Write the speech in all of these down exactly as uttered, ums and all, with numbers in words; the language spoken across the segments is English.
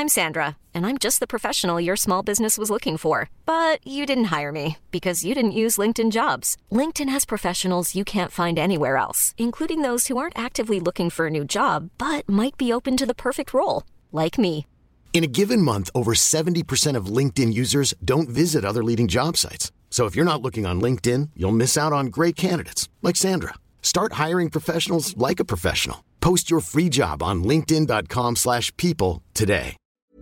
I'm Sandra, and I'm just the professional your small business was looking for. But you didn't hire me because you didn't use LinkedIn Jobs. LinkedIn has professionals you can't find anywhere else, including those who aren't actively looking for a new job, but might be open to the perfect role, like me. In a given month, over seventy percent of LinkedIn users don't visit other leading job sites. So if you're not looking on LinkedIn, you'll miss out on great candidates like Sandra. Start hiring professionals like a professional. Post your free job on linkedin.com slash people today.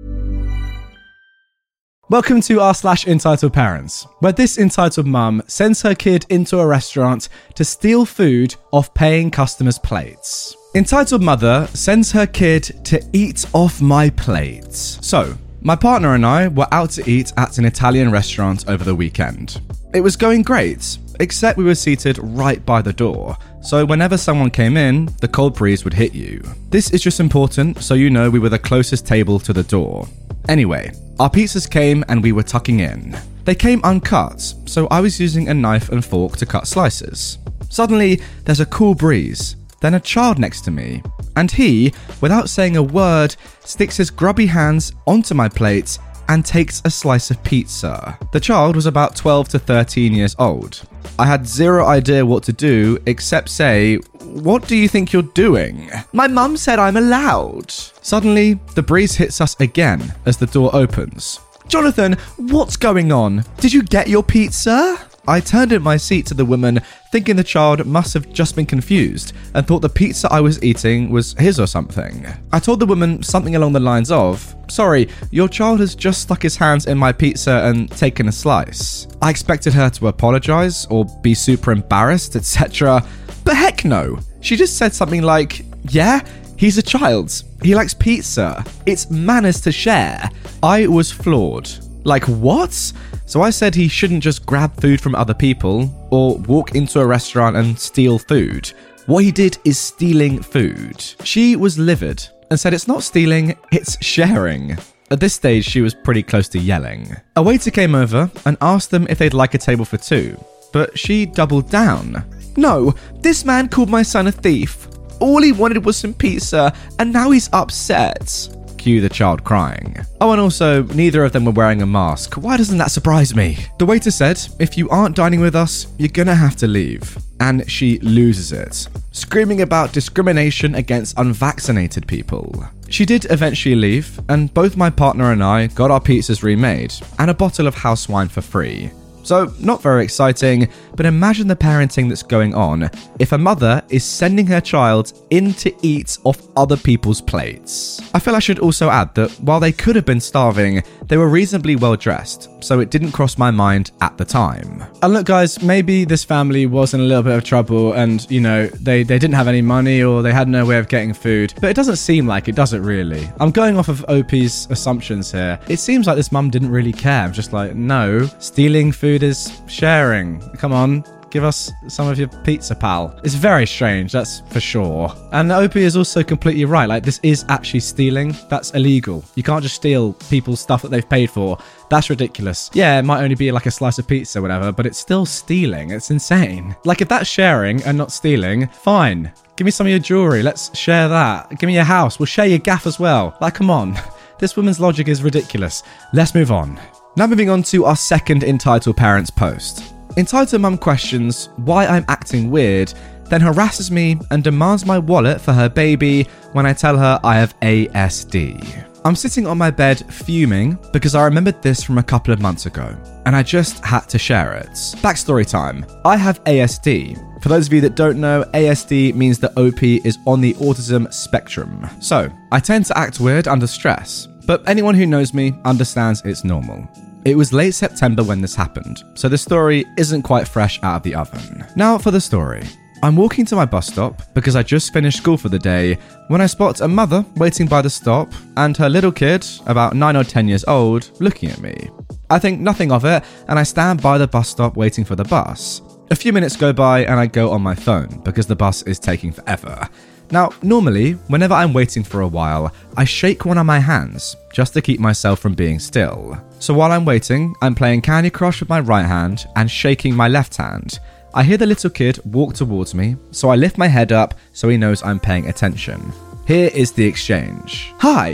Welcome to r slash entitled parents, where this entitled mum sends her kid into a restaurant to steal food off paying customers' plates. Entitled mother sends her kid to eat off my plates. So, my partner and I were out to eat at an Italian restaurant over the weekend. It was going great, except we were seated right by the door, so whenever someone came in, the cold breeze would hit you. This is just important so you know we were the closest table to the door. Anyway, our pizzas came and we were tucking in. They came uncut, so I was using a knife and fork to cut slices. Suddenly, there's a cool breeze, then a child next to me, and he, without saying a word, sticks his grubby hands onto my plate and takes a slice of pizza. The child was about twelve to thirteen years old. I had zero idea what to do except say, "What do you think you're doing?" "My mum said I'm allowed." Suddenly, the breeze hits us again as the door opens. "Jonathan, what's going on? Did you get your pizza?" I turned in my seat to the woman, thinking the child must have just been confused and thought the pizza I was eating was his or something. I told the woman something along the lines of, "Sorry, your child has just stuck his hands in my pizza and taken a slice." I expected her to apologize or be super embarrassed, et cetera. But heck no. She just said something like, "Yeah, he's a child. He likes pizza. It's manners to share." I was floored. Like, what? So I said he shouldn't just grab food from other people or walk into a restaurant and steal food. What he did is stealing food. She was livid and said it's not stealing, it's sharing. At this stage, she was pretty close to yelling. A waiter came over and asked them if they'd like a table for two, but she doubled down. "No, this man called my son a thief. All he wanted was some pizza, and now he's upset." Cue the child crying. Oh, and also, neither of them were wearing a mask. Why doesn't that surprise me? The waiter said, "If you aren't dining with us, you're gonna have to leave." And she loses it, screaming about discrimination against unvaccinated people. She did eventually leave, and both my partner and I got our pizzas remade and a bottle of house wine for free. So, not very exciting, but imagine the parenting that's going on if a mother is sending her child in to eat off other people's plates. I feel I should also add that while they could have been starving, they were reasonably well dressed, so it didn't cross my mind at the time. And look guys, maybe this family was in a little bit of trouble and, you know, they, they didn't have any money or they had no way of getting food, but it doesn't seem like it, does it really? I'm going off of O P's assumptions here. It seems like this mum didn't really care. I'm just like, no, stealing food is sharing. Come on, give us some of your pizza, pal. It's very strange, that's for sure. And O P is also completely right. Like, this is actually stealing. That's illegal. You can't just steal people's stuff that they've paid for. That's ridiculous. Yeah, it might only be like a slice of pizza or whatever, but it's still stealing. It's insane. Like, if that's sharing and not stealing, fine. Give me some of your jewelry. Let's share that. Give me your house. We'll share your gaff as well. Like, come on. This woman's logic is ridiculous. Let's move on. Now moving on to our second Entitled Parents post. Entitled Mum questions why I'm acting weird, then harasses me and demands my wallet for her baby when I tell her I have A S D. I'm sitting on my bed fuming because I remembered this from a couple of months ago, and I just had to share it. Backstory time. I have A S D. For those of you that don't know, A S D means that O P is on the autism spectrum. So, I tend to act weird under stress, but anyone who knows me understands it's normal. It was late September when this happened, so the story isn't quite fresh out of the oven. Now for the story. I'm walking to my bus stop because I just finished school for the day when I spot a mother waiting by the stop and her little kid, about nine or ten years old, looking at me. I think nothing of it and I stand by the bus stop waiting for the bus. A few minutes go by and I go on my phone because the bus is taking forever. Now, normally, whenever I'm waiting for a while, I shake one of my hands just to keep myself from being still. So while I'm waiting, I'm playing Candy Crush with my right hand and shaking my left hand. I hear the little kid walk towards me, so I lift my head up so he knows I'm paying attention. Here is the exchange. "Hi."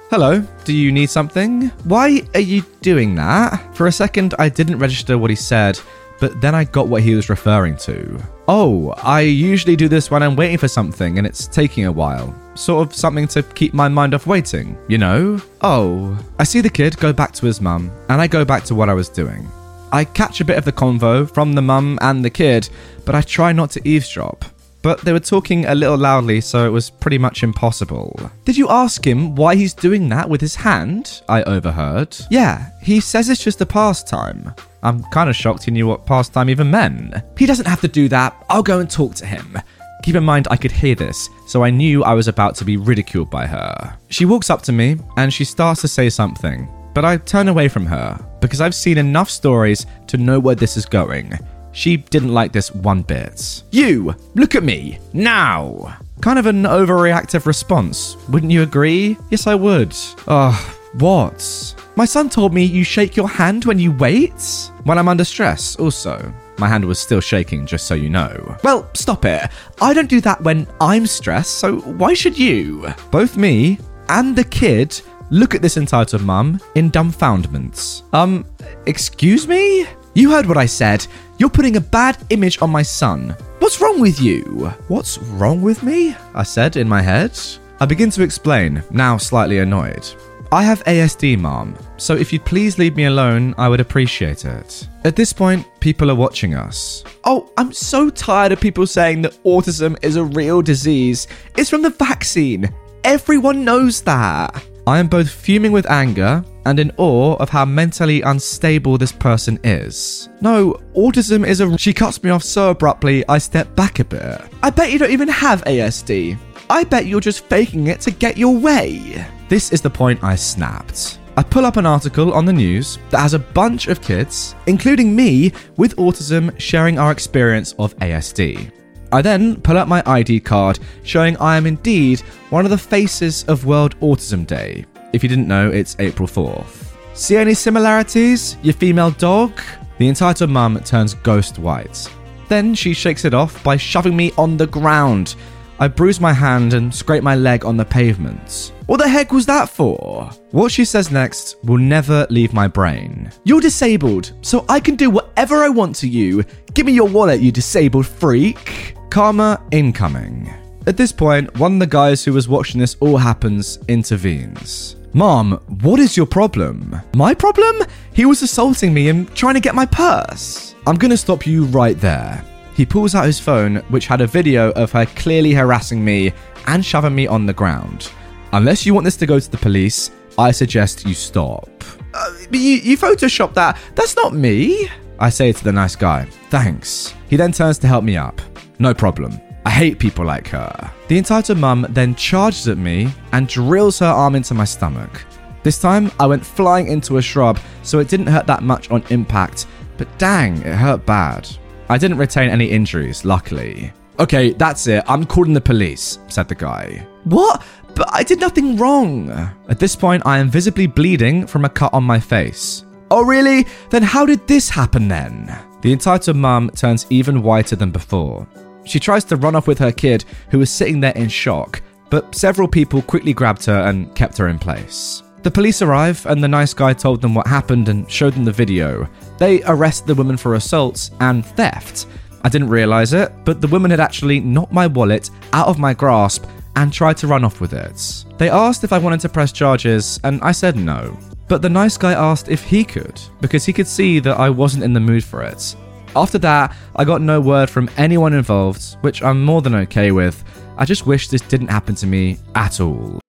Hello, do you need something? Why are you doing that? For a second, I didn't register what he said, but then I got what he was referring to. Oh, I usually do this when I'm waiting for something and it's taking a while. Sort of something to keep my mind off waiting, you know? Oh. I see the kid go back to his mum, and I go back to what I was doing. I catch a bit of the convo from the mum and the kid, but I try not to eavesdrop. But they were talking a little loudly, so it was pretty much impossible. Did you ask him why he's doing that with his hand? I overheard. Yeah, he says it's just a pastime. I'm kind of shocked he knew what pastime even meant. He doesn't have to do that. I'll go and talk to him. Keep in mind I could hear this, so I knew I was about to be ridiculed by her. She walks up to me and she starts to say something, but I turn away from her because I've seen enough stories to know where this is going. She didn't like this one bit. You, look at me, now! Kind of an overreactive response, wouldn't you agree? Yes, I would. Ugh, what? My son told me you shake your hand when you wait? When I'm under stress, also. My hand was still shaking, just so you know. Well, stop it. I don't do that when I'm stressed, so why should you? Both me and the kid look at this entitled mum in dumbfoundment. Um, excuse me? You heard what I said. You're putting a bad image on my son. What's wrong with you? What's wrong with me? I said in my head. I begin to explain, now slightly annoyed. I have A S D, Mom, so if you'd please leave me alone, I would appreciate it. At this point, people are watching us. Oh, I'm so tired of people saying that autism is a real disease. It's from the vaccine. Everyone knows that. I am both fuming with anger and in awe of how mentally unstable this person is. No, autism is a... She cuts me off so abruptly, I step back a bit. I bet you don't even have A S D. I bet you're just faking it to get your way. This is the point I snapped. I pull up an article on the news that has a bunch of kids, including me, with autism sharing our experience of A S D. I then pull out my I D card showing I am indeed one of the faces of World Autism Day. If you didn't know, it's April fourth. See any similarities, you female dog? The entitled mum turns ghost white. Then she shakes it off by shoving me on the ground. I bruise my hand and scrape my leg on the pavement. What the heck was that for? What she says next will never leave my brain. You're disabled, so I can do whatever I want to you. Give me your wallet, you disabled freak. Karma incoming. At this point, one of the guys who was watching this all happens intervenes. Mom, what is your problem? My problem? He was assaulting me and trying to get my purse. I'm gonna stop you right there. He pulls out his phone, which had a video of her clearly harassing me and shoving me on the ground. Unless you want this to go to the police, I suggest you stop. Uh, you, you photoshopped that. That's not me. I say to the nice guy, thanks. He then turns to help me up. No problem. I hate people like her. The entitled mum then charges at me and drills her arm into my stomach. This time, I went flying into a shrub, so it didn't hurt that much on impact, but dang, it hurt bad. I didn't retain any injuries, luckily. Okay, that's it. I'm calling the police, said the guy. What? But I did nothing wrong. At this point, I am visibly bleeding from a cut on my face. Oh, really? Then how did this happen then? The entitled mum turns even whiter than before. She tries to run off with her kid, who is sitting there in shock, but several people quickly grabbed her and kept her in place. The police arrive, and the nice guy told them what happened and showed them the video. They arrested the woman for assault and theft. I didn't realize it, but the woman had actually knocked my wallet out of my grasp and tried to run off with it. They asked if I wanted to press charges, and I said no. But the nice guy asked if he could, because he could see that I wasn't in the mood for it. After that, I got no word from anyone involved, which I'm more than okay with. I just wish this didn't happen to me at all.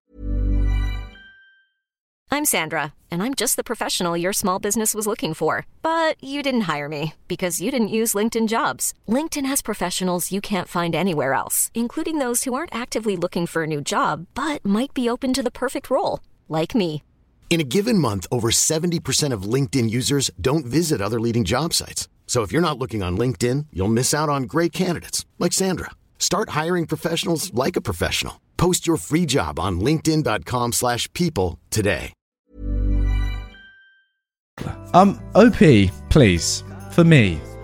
I'm Sandra, and I'm just the professional your small business was looking for. But you didn't hire me because you didn't use LinkedIn Jobs. LinkedIn has professionals you can't find anywhere else, including those who aren't actively looking for a new job, but might be open to the perfect role, like me. In a given month, over seventy percent of LinkedIn users don't visit other leading job sites. So if you're not looking on LinkedIn, you'll miss out on great candidates like Sandra. Start hiring professionals like a professional. Post your free job on linkedin.com slash people today. Um, O P, please, for me,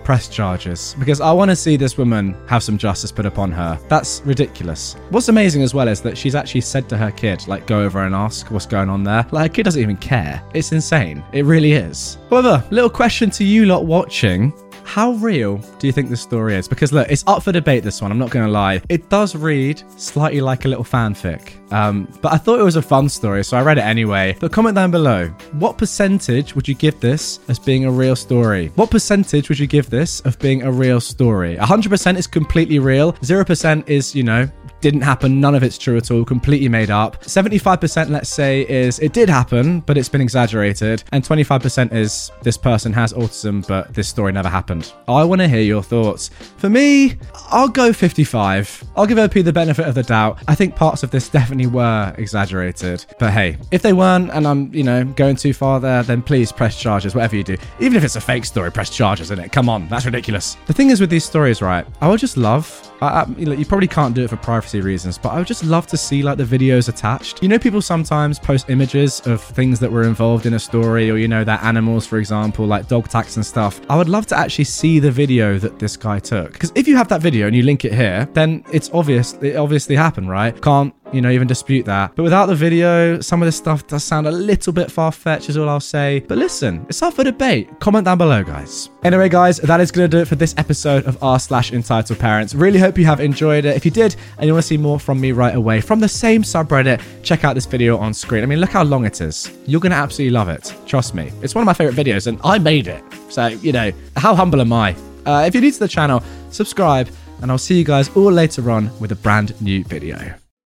press charges because I want to see this woman have some justice put upon her. That's ridiculous. What's amazing as well is that she's actually said to her kid, like, go over and ask what's going on there. Like, her kid doesn't even care. It's insane. It really is. However, little question to you lot watching. How real do you think this story is? Because look, it's up for debate, this one, I'm not going to lie. It does read slightly like a little fanfic. Um, but I thought it was a fun story, so I read it anyway. But comment down below, what percentage would you give this as being a real story? What percentage would you give this of being a real story? one hundred percent is completely real. zero percent is, you know, didn't happen, none of it's true at all, completely made up. seventy-five percent, let's say, is it did happen, but it's been exaggerated. And twenty-five percent is this person has autism, but this story never happened. I want to hear your thoughts. For me, I'll go fifty-five. I'll give O P the benefit of the doubt. I think parts of this definitely were exaggerated. But hey, if they weren't and I'm, you know, going too far there, then please press charges, whatever you do. Even if it's a fake story, press charges, innit? Come on, that's ridiculous. The thing is with these stories, right, I would just love... I, I, you probably can't do it for privacy reasons, but I would just love to see like the videos attached. You know, people sometimes post images of things that were involved in a story, or, you know, their animals, for example, like dog tags and stuff. I would love to actually see the video that this guy took, because if you have that video and you link it here, then it's obvious, it obviously happened, right? Can't, you know, even dispute that. But without the video, some of this stuff does sound a little bit far-fetched is all I'll say. But listen, it's up for debate. Comment down below, guys. Anyway, guys, that is going to do it for this episode of r slash entitled parents. Really hope you have enjoyed it. If you did and you want to see more from me right away from the same subreddit, check out this video on screen. I mean, look how long it is. You're going to absolutely love it. Trust me. It's one of my favorite videos and I made it. So, you know, how humble am I? Uh, if you're new to the channel, subscribe and I'll see you guys all later on with a brand new video.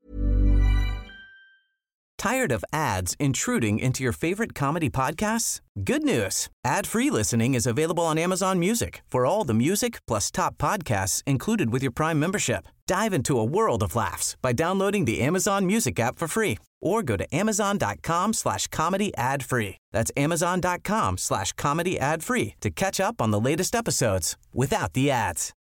Tired of ads intruding into your favorite comedy podcasts? Good news. Ad-free listening is available on Amazon Music for all the music plus top podcasts included with your Prime membership. Dive into a world of laughs by downloading the Amazon Music app for free or go to amazon.com slash comedy ad free. That's amazon.com slash comedy ad free to catch up on the latest episodes without the ads.